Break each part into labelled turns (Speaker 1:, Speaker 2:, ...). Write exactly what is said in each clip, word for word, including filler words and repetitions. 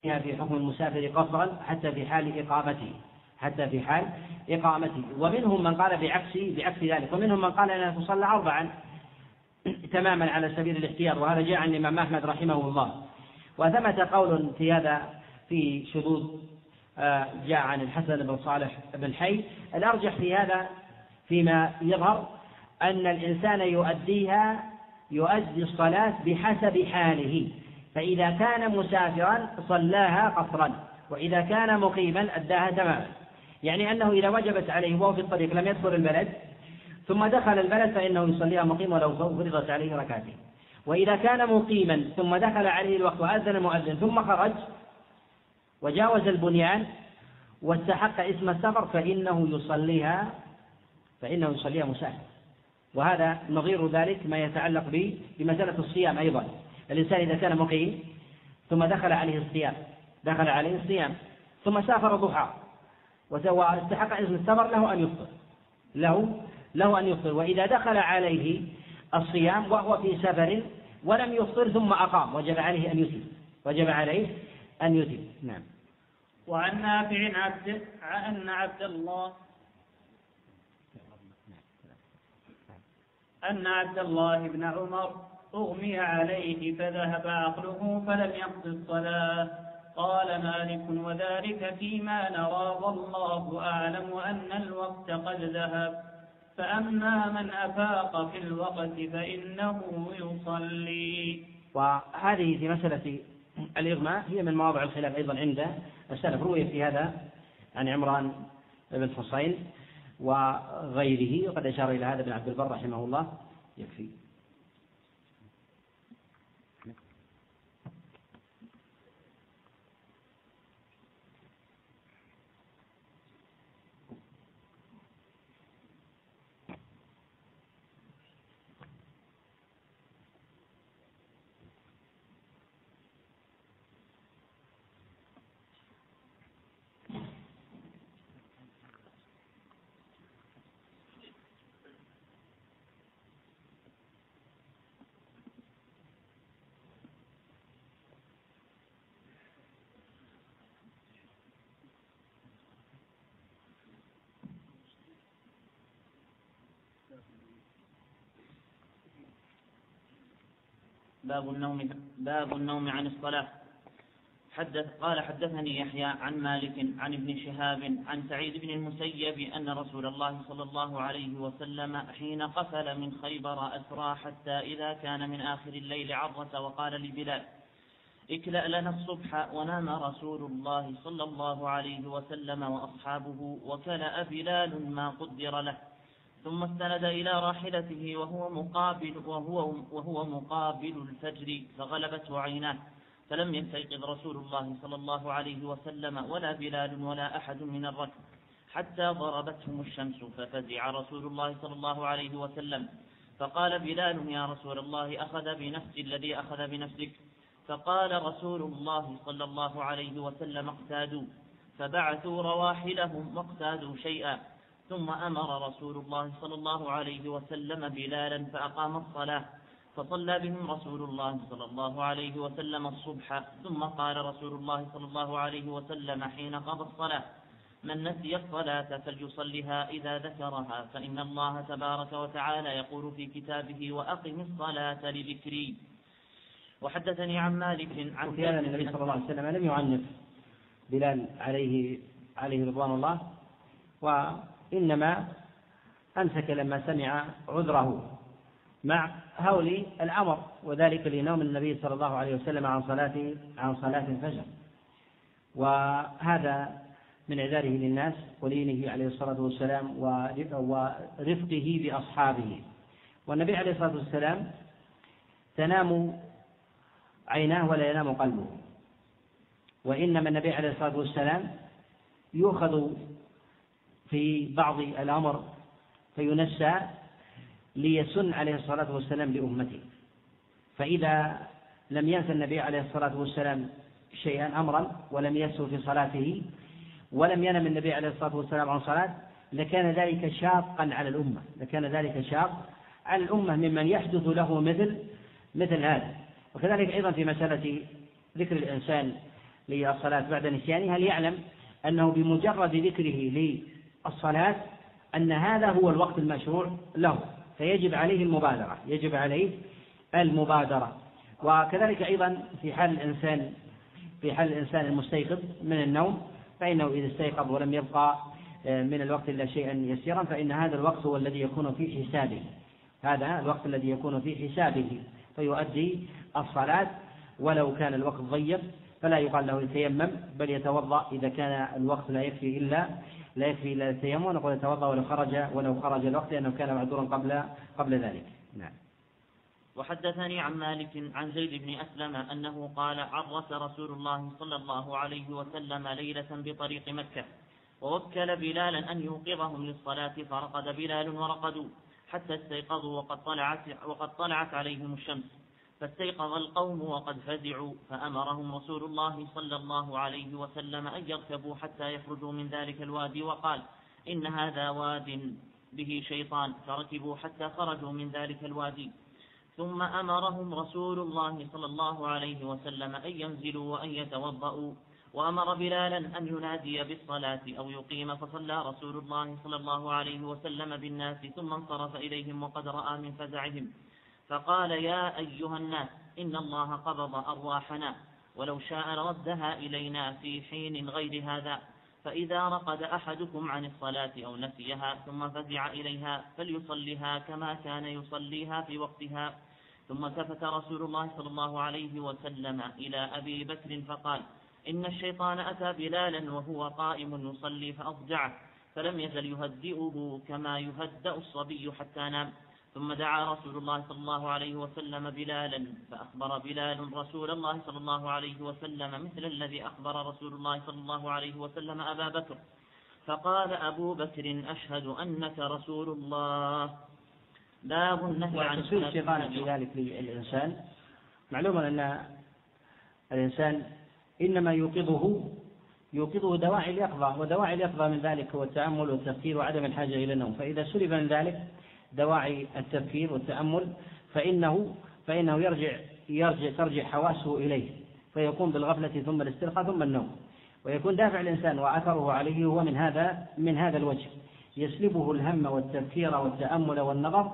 Speaker 1: في حكم المسافر قصرا حتى في حال إقامته حتى في حال إقامته ومنهم من قال بعكس بعكس ذلك، ومنهم من قال أنها تصلى أربعا تماما على سبيل الاحتياط، وهذا جاء عن الإمام أحمد رحمه الله. وثبت قول في هذا في شذوذ جاء عن الحسن بن صالح بن حي. الأرجح في هذا فيما يظهر أن الإنسان يؤديها يؤدي الصلاة بحسب حاله، فإذا كان مسافرا صلاها قصرا، وإذا كان مقيما أداها تماما، يعني أنه إذا وجبت عليه وهو في الطريق لم يدخل البلد ثم دخل البلد فإنه يصليها مقيم ولو فرضت عليه ركعتين، وإذا كان مقيما ثم دخل عليه الوقت وأذن المؤذن ثم خرج وجاوز البنيان واستحق اسم السفر فإنه يصليها فإنه يصليها مسافر. وهذا نظير ذلك ما يتعلق به بمسألة الصيام أيضا. الإنسان إذا كان مقيم ثم دخل عليه الصيام دخل عليه الصيام ثم سافر ضحى واستحق اسم السفر له أن يفطر له له أن يفطر وإذا دخل عليه الصيام وهو في سفر ولم يفطر ثم أقام وجب عليه أن يتم وجب عليه أن يتم. نعم.
Speaker 2: وعن نافع عبد أن عبد الله أن عبد الله بن عمر أغمي عليه فذهب عقله فلم يقض الصلاة. قال مالك وذلك فيما نرى والله أعلم أن الوقت قد ذهب، فأما من أفاق في الوقت فإنه يصلي.
Speaker 1: وهذه في مسألة الإغماء هي من مواضع الخلاف أيضا عند السلف، روي في هذا عن عمران بن حصين وغيره، وقد أشار إلى هذا ابن عبد البر رحمه الله. يكفي.
Speaker 3: باب النوم باب النوم عن الصلاة. حدث قال حدثني يحيى عن مالك عن ابن شهاب عن سعيد بن المسيب أن رسول الله صلى الله عليه وسلم حين قفل من خيبر أسرى حتى إذا كان من آخر الليل عرس وقال لبلال اكلأ لنا الصبح، ونام رسول الله صلى الله عليه وسلم وأصحابه وكلأ بلال ما قدر له، ثم استند إلى راحلته وهو مقابل, وهو, وهو مقابل الفجر فغلبته عيناه، فلم يستيقظ رسول الله صلى الله عليه وسلم ولا بلال ولا أحد من الركب حتى ضربتهم الشمس، ففزع رسول الله صلى الله عليه وسلم فقال بلال يا رسول الله أخذ بنفسي الذي أخذ بنفسك، فقال رسول الله صلى الله عليه وسلم اقتادوا، فبعثوا رواحلهم واقتادوا شيئا، ثم أمر رسول الله صلى الله عليه وسلم بلالا فأقام الصلاة، فصلى بهم رسول الله صلى الله عليه وسلم الصبح، ثم قال رسول الله صلى الله عليه وسلم حين قضى الصلاة من نسي الصلاة فليصلها إذا ذكرها، فإن الله تبارك وتعالى يقول في كتابه وأقم الصلاة لذكري. وحدثني عن مالك عن
Speaker 1: في هذا النبي صلى الله عليه وسلم لم يعنف بلال عليه عليه رضوان الله، وإنما أمسك لما سمع عذره مع هول الأمر، وذلك لنوم النبي صلى الله عليه وسلم عن صلاة عن صلاة الفجر، وهذا من إعذاره للناس ولينه عليه الصلاة والسلام ورفقه بأصحابه. والنبي عليه الصلاة والسلام تنام عيناه ولا ينام قلبه، وإنما النبي عليه الصلاة والسلام يؤخذ في بعض الأمر فينسى ليسن عليه الصلاة والسلام لأمته، فإذا لم ينسى النبي عليه الصلاة والسلام شيئا أمرا ولم يسهو في صلاته ولم ينم النبي عليه الصلاة والسلام عن صلاة لكان ذلك شاقا على الأمة لكان ذلك شاق على الأمة ممن يحدث له مثل مثل هذا. وكذلك أيضا في مسألة ذكر الإنسان للصلاة بعد نسيانها ليعلم أنه بمجرد ذكره للصلاة أن هذا هو الوقت المشروع له، فيجب عليه المبادرة يجب عليه المبادرة. وكذلك أيضا في حال الإنسان في حال الإنسان المستيقظ من النوم، فإنه إذا استيقظ ولم يبقى من الوقت إلا شيئا يسيرا فإن هذا الوقت هو الذي يكون في حسابه هذا الوقت الذي يكون في حسابه فيؤدي الصلاة ولو كان الوقت ضيق، فلا يقال له يتيمم بل يتوضأ إذا كان الوقت لا يكفي إلا لا يكفي إلا التيمم، ونقول يتوضأ ولو خرج ولو خرج الوقت لأنه كان معذورا قبل قبل ذلك. نعم.
Speaker 3: وحدثني عن مالك عن زيد بن أسلم أنه قال: عرس رسول الله صلى الله عليه وسلم ليلة بطريق مكة، ووكل بلالا أن يوقظهم للصلاة، فرقد بلال ورقدوا حتى استيقظوا وقد طلعت, وقد طلعت عليهم الشمس، فاستيقظ القوم وقد فزعوا، فأمرهم رسول الله صلى الله عليه وسلم أن يركبوا حتى يخرجوا من ذلك الوادي، وقال: إن هذا واد به شيطان، فركبوا حتى خرجوا من ذلك الوادي. ثم أمرهم رسول الله صلى الله عليه وسلم أن ينزلوا وأن يتوضأوا، وأمر بلالا أن ينادي بالصلاة أو يقيم، فصلى رسول الله صلى الله عليه وسلم بالناس ثم انصرف إليهم وقد رأى من فزعهم، فقال: يا أيها الناس، إن الله قبض أرواحنا، ولو شاء لردها إلينا في حين غير هذا، فإذا رقد أحدكم عن الصلاة أو نسيها ثم فزع إليها فليصليها كما كان يصليها في وقتها. ثم التفت رسول الله صلى الله عليه وسلم إلى أبي بكر فقال: إن الشيطان أتى بلالا وهو قائم يصلي فأضجعه، فلم يزل يهدئه كما يهدأ الصبي حتى نام. ثم دعا رسول الله صلى الله عليه وسلم بلالا، فأخبر بلال رسول الله صلى الله عليه وسلم مثل الذي أخبر رسول الله صلى الله عليه وسلم أبا بكر، فقال أبو بكر: أشهد أنك رسول الله. باب النهي عن
Speaker 1: تسويل الشيطان في ذلك للإنسان. معلوم أن الإنسان إنما يوقظه يوقظه دواعي اليقظة، ودواعي اليقظة من ذلك هو التأمل والتفكير وعدم الحاجة إلى النوم، فإذا سلب من ذلك دواعي التفكير والتأمل فإنه فإنه يرجع يرجع ترجع حواسه إليه، فيقوم بالغفلة ثم الاسترخاء ثم النوم، ويكون دافع الإنسان وأثره عليه هو من هذا من هذا الوجه، يسلبه الهم والتفكير والتأمل والنظر،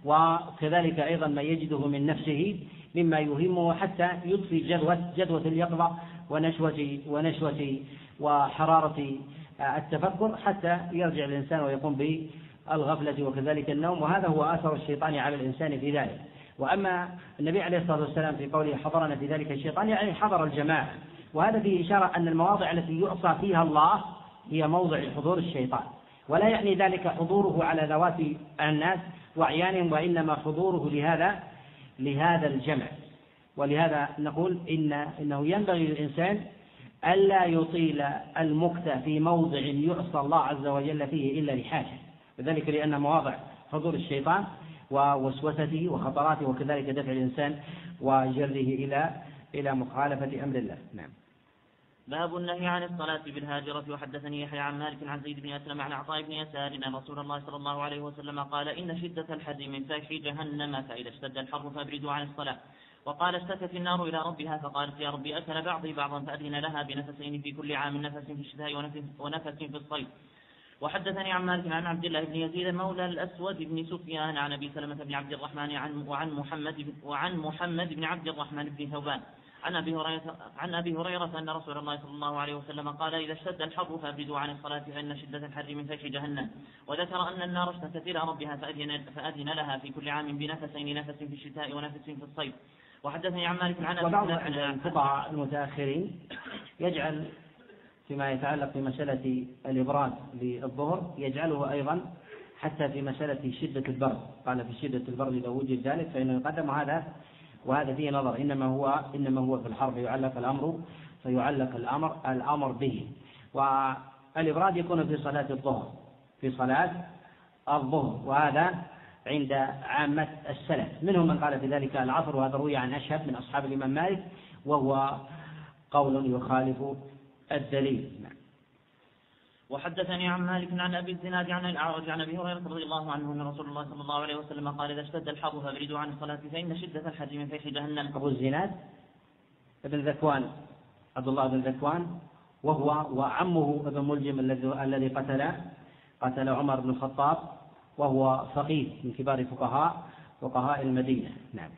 Speaker 1: وكذلك أيضا ما يجده من نفسه مما يهمه حتى يضفي جدوة جدوة اليقظة ونشوة ونشوة وحرارة التفكر، حتى يرجع الإنسان ويقوم بالغفلة وكذلك النوم، وهذا هو أثر الشيطان على الإنسان في ذلك. وأما النبي عليه الصلاة والسلام في قوله حضرنا في ذلك الشيطان يعني حضر الجماعة، وهذا فيه إشارة أن المواضع التي يعصى فيها الله هي موضع حضور الشيطان، ولا يعني ذلك حضوره على ذوات الناس وأعيانهم، وإنما حضوره لهذا لهذا الجمع. ولهذا نقول إن إنه ينبغي للإنسان ألا يطيل المكث في موضع يعصى الله عز وجل فيه إلا لحاجة، وذلك لأن مواضع حضور الشيطان ووسوسته وخطراته وكذلك دفع الإنسان وجره إلى إلى مخالفة أمر الله. نعم.
Speaker 3: باب النهي عن الصلاة بالهاجرة. وحدثني يحيى عن مالك عن زيد بن أسلم عن عطاء بن يسار أن رسول الله صلى الله عليه وسلم قال: إن شدة الحر من فيح جهنم، فإذا اشتد الحر فأبردوا عن الصلاة. وقال: اشتكت النار إلى ربها فقالت: يا ربي أكل بعضي بعضا، فأذن لها بنفسين في كل عام، نفس في الشتاء ونفس في الصيف. وحدثني عن مالك عن عبد الله بن يزيد مولى الأسود بن سفيان عن أبي سلمة بن عبد الرحمن عن وعن محمد وعن محمد بن عبد الرحمن بن ثوبان عن أبي هريرة عن أبي هريرة أن رسول الله صلى الله عليه وسلم قال: إذا اشتد الحر فأبردوا عن الصلاة، فإن شدة الحر من فيح جهنم. وذكر أن النار اشتكت إلى ربها فأذن, فأذن لها في كل عام بنفسين، نفس في الشتاء ونفس في الصيف. وحدثني عن مالك عن
Speaker 1: وبعض الفقهاء المتأخرين يجعل فيما يتعلق بمسألة الإبراد للظهر يجعله أيضا حتى في مسألة شدة البرد، قال في شدة البرد إذا وجد ذلك فإنه يقدم هذا، وهذا فيه نظر، إنما هو إنما هو في الحر فيعلق الأمر فيعلق الأمر الأمر به. والإبراد يكون في صلاة الظهر في صلاة الظهر وهذا عند عامة السلف، منهم من قال في ذلك العصر، وهذا روي عن أشهب من أصحاب الإمام مالك، وهو قول يخالف الدليل.
Speaker 3: وحدثني عن مالك عن أبي الزناد عن الأعرج عن أبي هريرة رضي الله عنه أن رسول الله صلى الله عليه وسلم قال: إذا اشتد الحر فأبردوا عن الصلاة، فإن شدة الحر من فيح جهنم.
Speaker 1: أبو الزناد ابن ذكوان عبد الله بن ذكوان، وهو وعمه ابن ملجم الذي قتل قتل عمر بن الخطاب، وهو فقيه من كبار فقهاء فقهاء المدينة. نعم.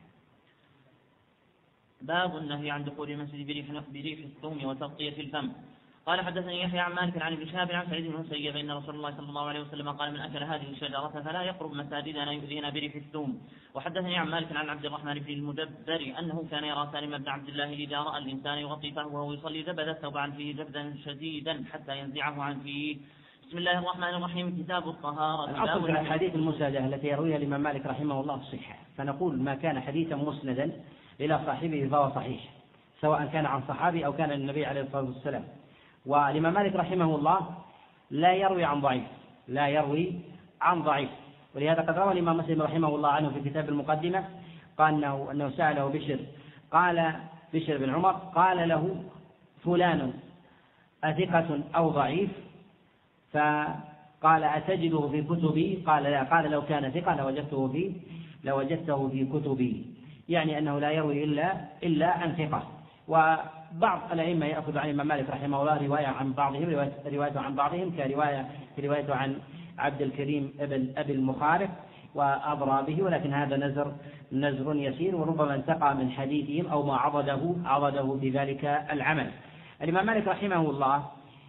Speaker 3: باب النهي عن دخول المسجد بريح بريح الثوم وتغطية الفم. قال حدثني يحيى عن مالك عن ابن شهاب عن سعيد بن المسيب ان رسول الله صلى الله عليه وسلم قال من اكل هذه الشجره فلا يقرب مساجدنا يؤذينا بريح الثوم. وحدثني عن مالك عن عبد الرحمن بن المدبر انه كان يرى سالم بن عبد الله اذا راى الانسان يغطي فهو وهو يصلي جبد الثوب عن فيه جبدا شديدا حتى ينزعه عن فيه. بسم الله الرحمن الرحيم. كتاب الطهارة.
Speaker 1: الأصل في الأحاديث المسندة التي يرويها الإمام مالك رحمه الله الصحة، فنقول ما كان حديثا مسندا إلى صاحبه فهو صحيح، سواء كان عن صحابي أو كان النبي عليه الصلاة والسلام. والإمام مالك رحمه الله لا يروي عن ضعيف لا يروي عن ضعيف ولهذا قد روى الإمام مسلم رحمه الله عنه في كتاب المقدمة قال أنه, أنه سأله بشر قال بشر بن عمر قال له فلان أثقة أو ضعيف؟ فقال أتجده في كتبي؟ قال لا. قال لو كان ثقة لوجدته في لوجدته في كتبي، يعني أنه لا يروي إلا إلا عن ثقة. وبعض الأئمة يأخذ عن الإمام مالك رحمه الله رواية عن بعضهم رواية عن بعضهم كرواية رواية عن عبد الكريم ابن أبي المخارق وأضرى به، ولكن هذا نزر نزر يسير وربما انتقى من حديثهم أو ما عضده عضده بذلك العمل. الإمام مالك رحمه الله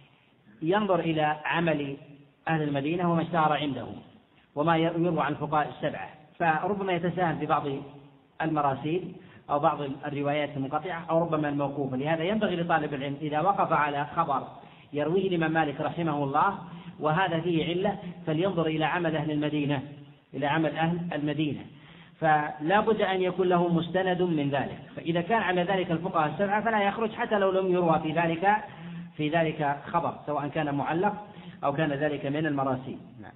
Speaker 1: ينظر إلى عمل أهل المدينة وما اشتهر عندهم وما يروى عن الفقهاء السبعة، فربما يتساهل في بعض المراسيل أو بعض الروايات المنقطعة أو ربما الموقوفة. لهذا ينبغي لطالب العلم إذا وقف على خبر يرويه الإمام مالك رحمه الله وهذا فيه علة فلينظر إلى عمل أهل المدينة إلى عمل أهل المدينة فلا بد أن يكون له مستند من ذلك. فإذا كان على ذلك الفقهاء السبعة فلا يخرج حتى لو لم يروى في ذلك في ذلك خبر، سواء كان معلق أو كان ذلك من المراسيل. نعم.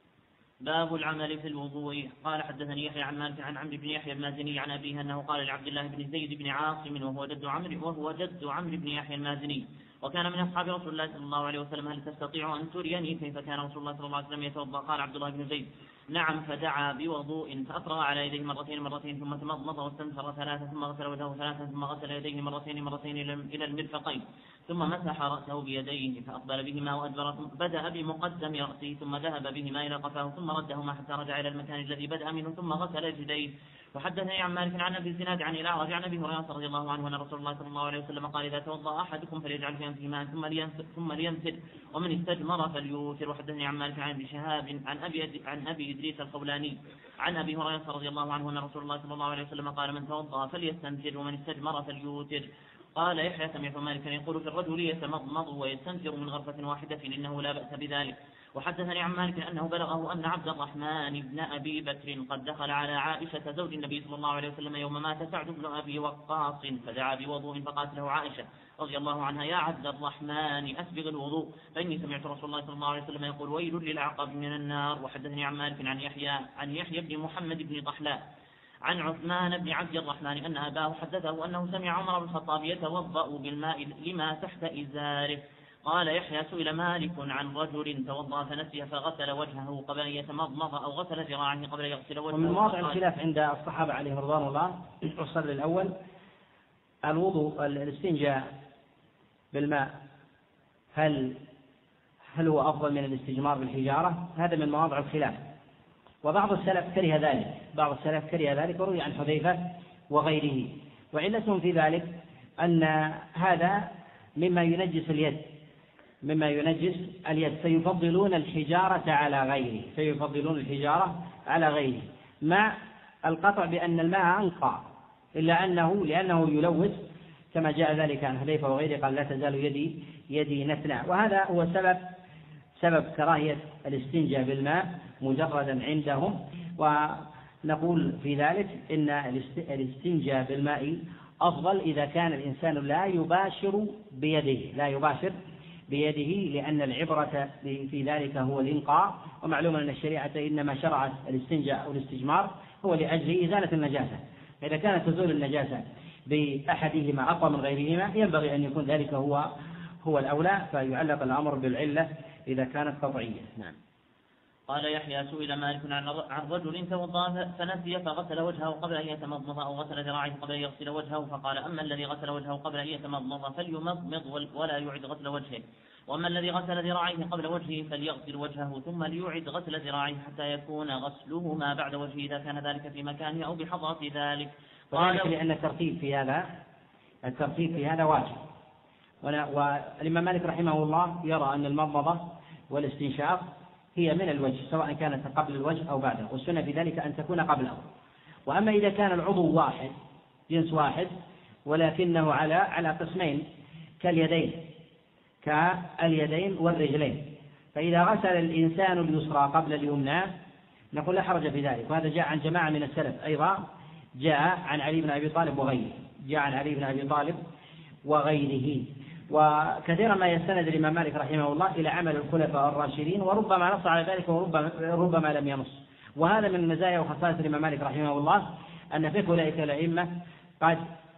Speaker 3: باب العمل في الوضوء. قال حدثني يحيى عن مالك عن عمرو بن يحيى المازني عن أبيه أنه قال لعبد الله بن زيد بن عاصم وهو جد عمرو وهو جد عمرو بن يحيى المازني وكان من أصحاب رسول الله صلى الله عليه وسلم هل تستطيع أن تريني كيف كان رسول الله صلى الله عليه وسلم يتوضأ؟ قال عبد الله بن زيد نعم. فدعا بوضوء فأفرغ على يديه مرتين مرتين ثم تمضمض واستنثر ثلاثة ثم غسل وجهه ثلاثة ثم غسل يديه مرتين مرتين إلى المرفقين ثم مسح رأسه بيديه فأقبل بهما وأدبر. بدأ بمقدم رأسه ثم ذهب بهما إلى قفاه ثم ردهما حتى رجع إلى المكان الذي بدأ منه ثم غسل يديه. وحدثني عن مالك عن أبي الزناد عن الأعرج عن أبي هريرة رضي الله عنه أن رسول الله صلى الله عليه وسلم قال إذا توضأ أحدكم فليجعل في أنفه ماء ثم لينثر ومن استجمر فليوتر. وحدثني عن مالك عن ابن شهاب عن أبي عن أبي إدريس الخولاني عن أبي هريرة رضي الله عنه أن رسول الله صلى الله عليه وسلم قال من توضأ فليستنثر ومن استجمر فليوتر. قال يحيى سمعت مالكا يقول في الرجل يتمضمض ويستنثر من غرفة واحدة إنه لا بأس بذلك. وحدثني عن مالك أنه بلغه أن عبد الرحمن بن أبي بكر قد دخل على عائشة زوج النبي صلى الله عليه وسلم يوم مات سعد بن أبي وقاص فدعا بوضوء فقالت له عائشة رضي الله عنها يا عبد الرحمن أسبغ الوضوء فإني سمعت رسول الله صلى الله عليه وسلم يقول ويل للعقب من النار. وحدثني عن مالك عن يحيى عن يحيى بن محمد بن طحلاء عن عثمان بن عبد الرحمن أن أباه حدثه أنه سمع عمر بن الخطاب يتوضأ بالماء لما تحت إزاره. قال يحيى سئل مالك عن رجل توضأ فنسي فغسل وجهه قبل أن يتمضمض أو غسل ذراعه قبل أن يغسل وجهه.
Speaker 1: ومن مواضع الخلاف عند الصحابة عليهم رضوان الله الصل الأول الوضوء الاستنجاء بالماء هل هل هو أفضل من الاستجمار بالحجارة؟ هذا من مواضع الخلاف، وبعض السلف كره ذلك بعض السلف كره ذلك وروي عن حذيفة وغيره. وعلتهم في ذلك أن هذا مما ينجس اليد مما ينجس اليد فيفضلون الحجارة على غيره فيفضلون الحجارة على غيره مع القطع بأن الماء أنقى إلا أنه لأنه يلوث كما جاء ذلك عن حذيفة وغيره قال لا تزال يدي يدي نتنى. وهذا هو سبب سبب كراهية الاستنجاء بالماء مجردا عندهم. ونقول في ذلك إن الاستنجاء بالماء أفضل إذا كان الإنسان لا يباشر بيده لا يباشر بيده لأن العبرة في ذلك هو الإنقاء. ومعلوم أن الشريعة إنما شرعت الاستنجاء أو الاستجمار هو لأجل إزالة النجاسة، فإذا كانت تزول النجاسة بأحدهما أقوى من غيرهما ينبغي أن يكون ذلك هو هو الأولى، فيعلق الأمر بالعلة إذا كانت قطعية. نعم.
Speaker 3: قال يحيى سئل مالك عن رجل توضأ فنسي فغسل وجهه قبل أن يتمضمض أو غسل ذراعيه قبل أن يغسل وجهه، فقال أما الذي غسل وجهه قبل أن يتمضمض فليمضمض ولا يعد غسل وجهه، وأما الذي غسل ذراعيه قبل وجهه فليغسل وجهه ثم ليعد غسل ذراعيه حتى يكون غسله ما بعد وجهه إذا كان ذلك في مكانه أو بحضرة ذلك.
Speaker 1: قال لأن الترتيب في هذا الترتيب في هذا واجب، والإمام مالك رحمه الله يرى أن المضمضة والاستنشاق هي من الوجه سواء كانت قبل الوجه أو بعده، والسنة في ذلك أن تكون قبله. وأما إذا كان العضو واحد جنس واحد ولكنه على على قسمين كاليدين كاليدين والرجلين، فإذا غسل الإنسان اليسرى قبل اليمنى نقول لا حرج في ذلك، وهذا جاء عن جماعة من السلف أيضا، جاء عن علي بن أبي طالب وغيره جاء عن علي بن أبي طالب وغيره. وكثيرا ما يستند الإمام مالك رحمه الله إلى عمل الخلفاء الراشدين، وربما نص على ذلك وربما ربما لم ينص. وهذا من مزايا وخصائص الإمام مالك رحمه الله أن فقه أولئك الأئمة قد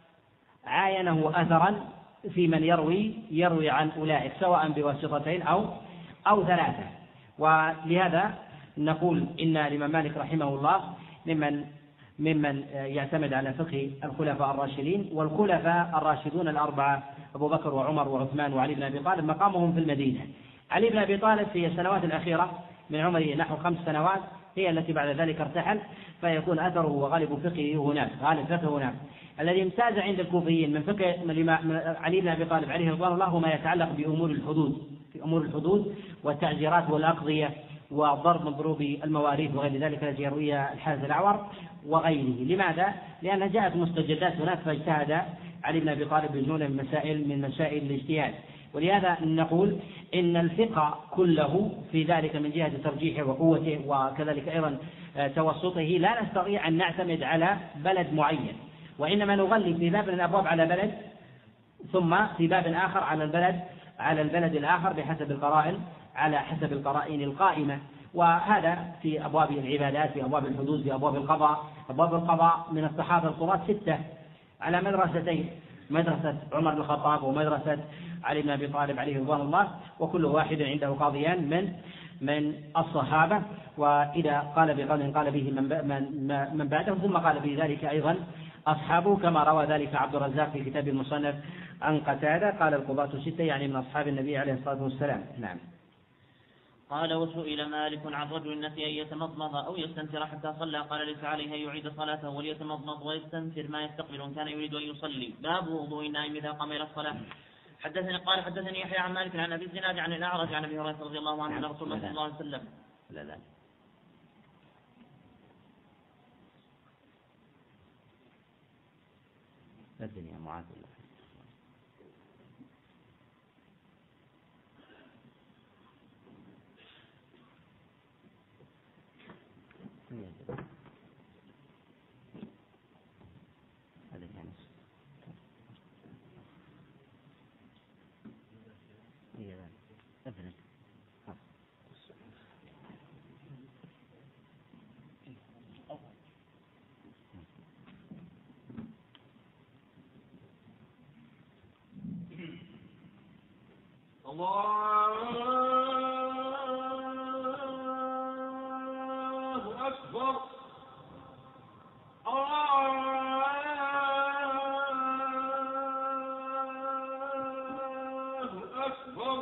Speaker 1: عاينه أثرا في من يروي يروي عن أولئك سواء بواسطتين أو أو ثلاثة. ولهذا نقول إن الإمام مالك رحمه الله ممن ممن يعتمد على فقه الخلفاء الراشدين، والخلفاء الراشدون الأربعة أبو بكر وعمر وعثمان وعلي بن أبي طالب مقامهم في المدينة. علي بن أبي طالب في السنوات الأخيرة من عمره نحو خمس سنوات هي التي بعد ذلك ارتحل، فيكون أثره وغالب فقهه هناك غالب فقهه هناك. الذي امتاز عند الكوفيين من فقه علي بن أبي طالب عليه رضوان الله ما يتعلق بأمور الحدود في أمور الحدود والتعزيرات والأقضية وضرب مضروب المواريث وغير ذلك الذي يرويها الحارث الأعور وغيره. لماذا؟ لأن جاءت مستجدات هناك فاجتهد علي بن أبي طالب بجملة من مسائل من مسائل الاجتهاد. ولهذا نقول إن الفقه كله في ذلك من جهة ترجيحه وقوته وكذلك أيضا توسطه لا نستطيع أن نعتمد على بلد معين، وإنما نغلب في باب من الأبواب على بلد ثم في باب آخر على البلد على البلد الآخر بحسب القرائن على حسب القرائن القائمة. وهذا في أبواب العبادات في أبواب الحدود في أبواب القضاء. أبواب القضاء من الصحابة القراء ستة على مدرستين، مدرسة عمر بن الخطاب ومدرسة علي بن أبي طالب عليه رضوان الله، وكل واحد عنده قاضيان من من الصحابة، وإذا قال بقول قال به من من من بعدهم ثم قال به ذلك أيضا أصحابه، كما روى ذلك عبد الرزاق في كتاب المصنف عن قتادة قال القضاة ستة يعني من أصحاب النبي عليه الصلاة والسلام. نعم.
Speaker 3: قال وسئل مالك عن رجل نسي أن يتمضمض أو يستنثر حتى صلى، قال ليس عليه أن يعيد صلاته وليتمضمض ويستنثر ما يستقبل إن كان يريد أن يصلي. باب وضوء النائم إذا قام إلى الصلاة. حدثني قال حدثني يحيى عن مالك عن أبي الزناد عن الأعرج عن أبي هريرة رضي الله عنه عن رسول الله صلى الله عليه وسلم.
Speaker 1: لا لا الدنيا معاذ
Speaker 4: الله أكبر. الله أكبر.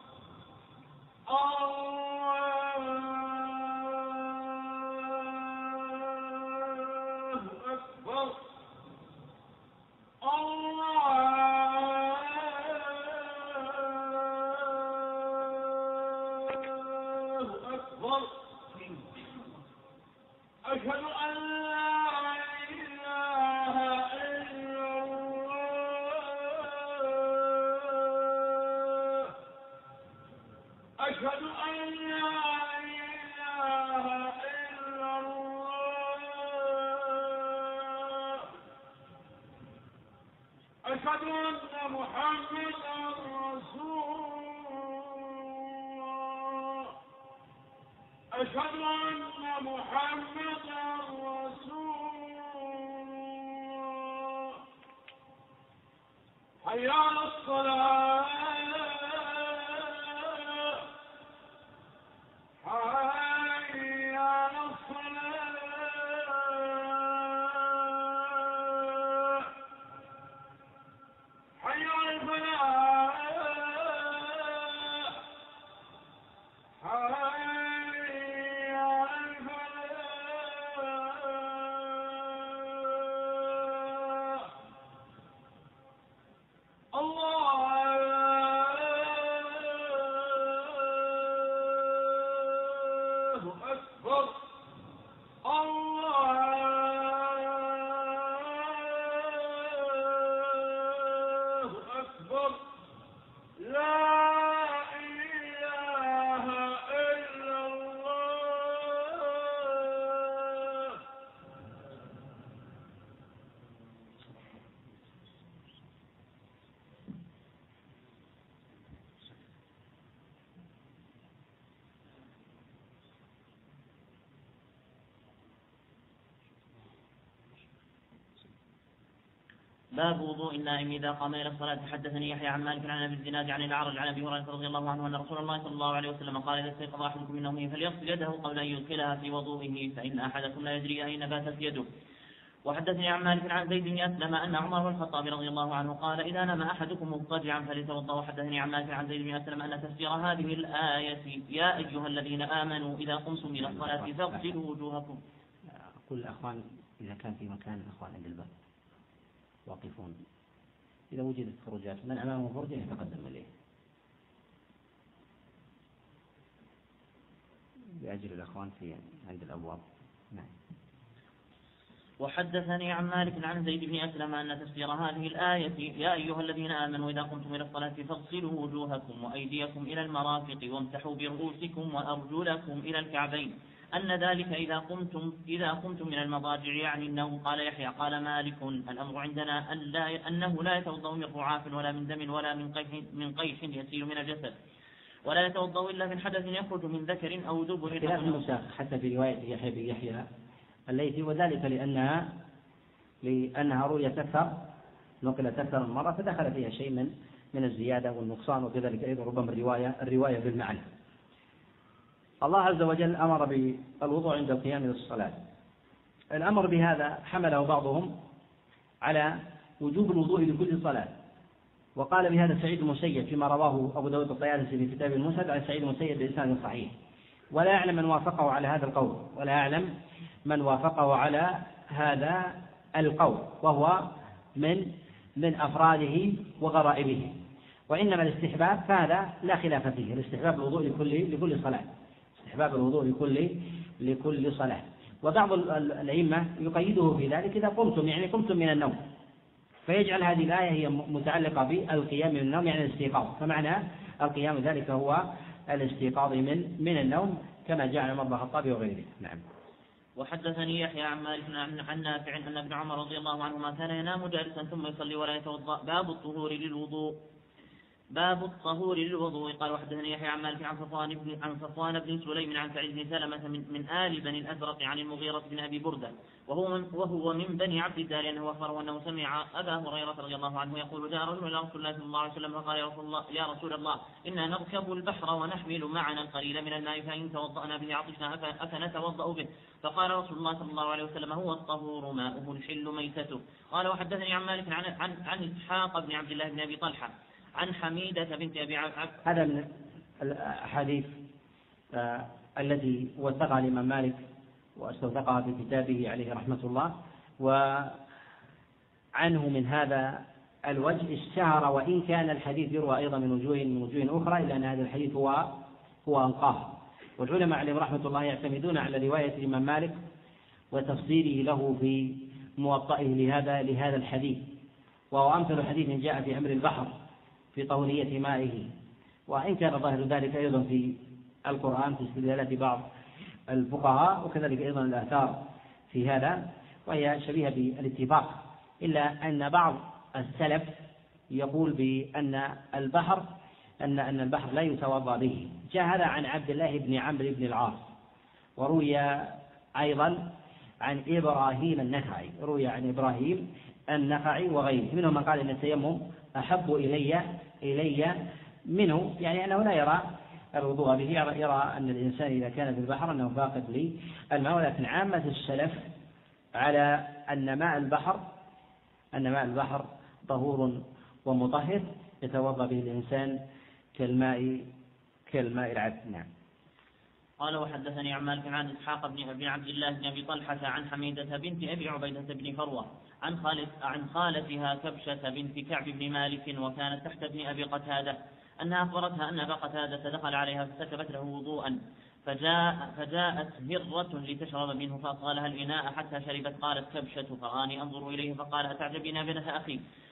Speaker 4: الله أكبر. أشهد أن لا إله إلا الله. أشهد أن لا إله إلا الله. أشهد أن محمدا رسول الله. أشهد أن محمدا رسول الله. حي على الصلاة. حي أكبر لا إله إلا الله.
Speaker 3: باب وضوء النائم إذا قام إلى الصلاة. حدثني يحيى عن مالك عن أبي الزناد عن الأعرج عن أبي هريرة رضي الله عنه أن رسول الله صلى الله عليه وسلم قال إذا استيقظ أحدكم من نومه فليغسل يده قبل أن يدخلها في وضوئه فإن أحدكم لا يدري أين باتت يده. وحدثني عن مالك عن زيد بن أسلم أن عمر بن الخطاب رضي الله عنه قال إذا نام أحدكم مضطجعا فليتوضأ. وحدثني عن مالك عن زيد بن أسلم أن تفسير هذه الآية يا أيها الذين آمنوا إذا قمتم إلى الصلاة فاغسلوا وجوهكم.
Speaker 1: أقول الأخوان إذا كان في مكان الأخوان عند الباب واقفون، إذا وجدت خروجات من أمامه فرجة يتقدم إليه بأجل الأخوان في عند الأبواب. نعم.
Speaker 3: وحدثني عن مالك عن زيد بن أسلم أن تفسير هذه الآية يا أيها الذين آمنوا إذا قمتم إلى الصلاة فاغسلوا وجوهكم وأيديكم إلى المرافق وامسحوا برؤوسكم وأرجلكم إلى الكعبين أن ذلك إذا قمتم إذا قمتم من المضاجع يعني النوم. قال يحيى قال مالك الأمر عندنا أن لا أنه لا يتوضأ من رعاف ولا من دم ولا من قيح من قيح يسيل من الجسد ولا يتوضأ إلا من حدث يخرج من ذكر أو دبر.
Speaker 1: خلاف المساق حتى في رواية يحيى بن يحيى الليثي وذلك لأنها لأنها رؤية أكثر نقلت أكثر من مرة فدخل فيها شيء من من الزيادة والنقصان وكذلك أيضا ربما الرواية الرواية بالمعنى. الله عز وجل أمر بالوضوء عند القيام للصلاة. الأمر بهذا حمله بعضهم على وجوب الوضوء لكل صلاة، وقال بهذا سعيد المسيب فيما رواه أبو داود الطيالسي في كتاب المسند عن سعيد المسيب بإسناد صحيح، ولا يعلم من وافقه على هذا القول ولا يعلم من وافقه على هذا القول وهو من من أفراده وغرائبه. وإنما الاستحباب فهذا لا خلاف فيه، الاستحباب الوضوء لكل لكل صلاة، استحباب الوضوء لكل لكل صلاة. وبعض الأئمة يقيده في ذلك إذا قمتم يعني قمتم من النوم، فيجعل هذه الآية هي متعلقة بالقيام من النوم يعني الاستيقاظ، فمعنى القيام ذلك هو الاستيقاظ من من النوم كما جاء عن عمر بن الخطاب وغيره. نعم.
Speaker 3: وحدثني يحيى عن مالك عن نافع أن ابن عمر رضي الله عنهما كان ينام جالسا ثم يصلي ولا يتوضأ. باب الطهور للوضوء. باب الطهور للوضوء. قال وحدثني يحيى عن مالك عن صفوان بن عن صفوان بن سليم عن سعيد بن سلمة من, من آل بني الأزرق عن المغيرة بن أبي بردة وهو من وهو من بني عبد الدار أنه أخبره أنه سمع أبا هريرة رضي الله عنه يقول جاء رجل إلى رسول الله صلى الله عليه وسلم فقال يا رسول الله يا رسول الله إنا نركب البحر ونحمل معنا القليل من الماء فإن توضأنا به عطشنا أفنتوضأ به؟ فقال رسول الله صلى الله عليه وسلم هو الطهور ماؤه الحل ميتته. قال وحدثني عن مالك عن عن, عن إسحاق بن عبد الله بن أبي طلحة عن حميدة بنت أبي عبد.
Speaker 1: هذا من الأحاديث آه التي وثقها الإمام مالك واستوثقها في كتابه عليه رحمة الله. وعنه من هذا الوجه اشتهر، وإن كان الحديث يروى أيضا من وجوه من وجوه أخرى إلا أن هذا الحديث هو هو أنقاه. والعلماء عليهم رحمة الله يعتمدون على رواية الإمام مالك وتفسيره له في موطئه لهذا لهذا الحديث، وهو أمثل حديث جاء في أمر البحر في طهورية مائه، وإن كان ظاهر ذلك أيضا في القرآن في استدلالات بعض الفقهاء وكذلك أيضا الآثار في هذا، وهي شبيهة بالاتفاق، إلا أن بعض السلف يقول بأن البحر أن أن البحر لا يتوضأ به. جاء هذا عن عبد الله بن عمرو بن العاص، وروي أيضا عن إبراهيم النخعي، روي عن إبراهيم النخعي وغيره، منهم من قال أن التيمم أحب إلي إلي منه، يعني أنه لا يرى الوضوء به، يرى أن الإنسان إذا كان في البحر أنه فاقد للماء. ولكن عامة السلف على أن ماء البحر أن ماء البحر طهور ومطهر يتوضأ به الإنسان كالماء كالماء العذب. نعم.
Speaker 3: قال وحدثني عن مالك عن إسحاق بن أبي عبد الله بن أبي طلحة عن حميدة بنت أبي عبيدة بن فروة عن خالد عن خالتها كبشة بنت كعب بن مالك وكانت تحت ابن أبي قتادة أنها أخبرتها أن أبا قتادة دخل عليها فسكبت له وضوءا فجاء فجاءت هرة لتشرب منه فأصغى لها الإناء حتى شربت. قالت كبشة فرآني أنظر إليه فقال أتعجبين ابنة أخي؟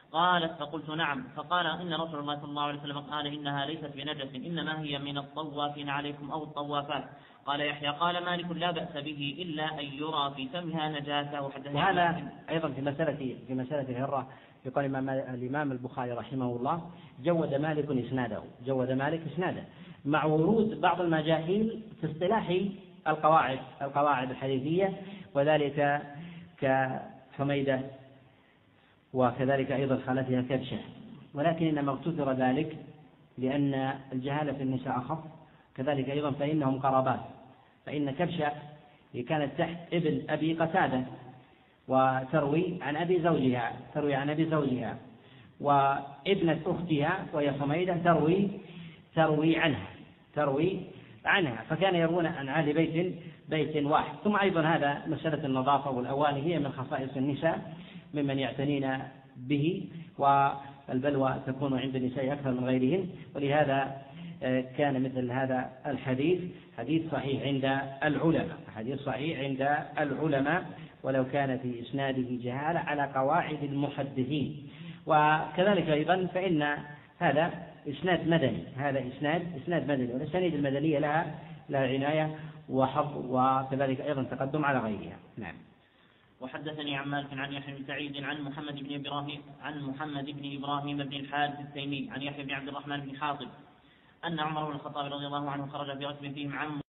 Speaker 3: قالت فقلت نعم. فقال إن رسول الله صلى الله عليه وسلم قال إنها ليست بنجس إنما هي من الطوافين عليكم أو الطوافات. قال يحيى قال مالك لا بأس به إلا أن يرى في فمها نجاسة.
Speaker 1: وهذا أيضا في مسألة في مسألة الهرة يقول الإمام البخاري رحمه الله جود مالك إسناده جود مالك إسناده مع ورود بعض المجاهيل في اصطلاح القواعد القواعد الحديثية، وذلك كحميدة وكذلك أيضا خالتها كبشة، ولكن إنما اغتفر ذلك لأن الجهالة في النساء أخف. كذلك أيضا فإنهم قرابات، فإن كبشة كانت تحت ابن أبي قتادة وتروي عن أبي زوجها تروي عن أبي زوجها وابنة أختها وهي حميدة تروي تروي عنها تروي عنها فكان يروون عن أهل بيت بيت واحد. ثم أيضا هذا مسألة النظافة والأواني هي من خصائص النساء ممن يعتنين به، والبلوى تكون عند النساء أكثر من غيرهن، ولهذا كان مثل هذا الحديث حديث صحيح عند العلماء حديث صحيح عند العلماء ولو كان في إسناده جهالة على قواعد المحدثين. وكذلك أيضا فإن هذا إسناد مدني هذا إسناد إسناد مدني والأسانيد المدنية لها لها عناية وحظ وكذلك أيضا تقدم على غيرها. نعم.
Speaker 3: وحدثني عن مالك عن يحيى بن سعيد عن محمد بن إبراهيم عن محمد بن إبراهيم بن الحارث التيمي عن يحيى بن عبد الرحمن بن حاطب أن عمر بن الخطاب رضي الله عنه خرج بركب فيهم عم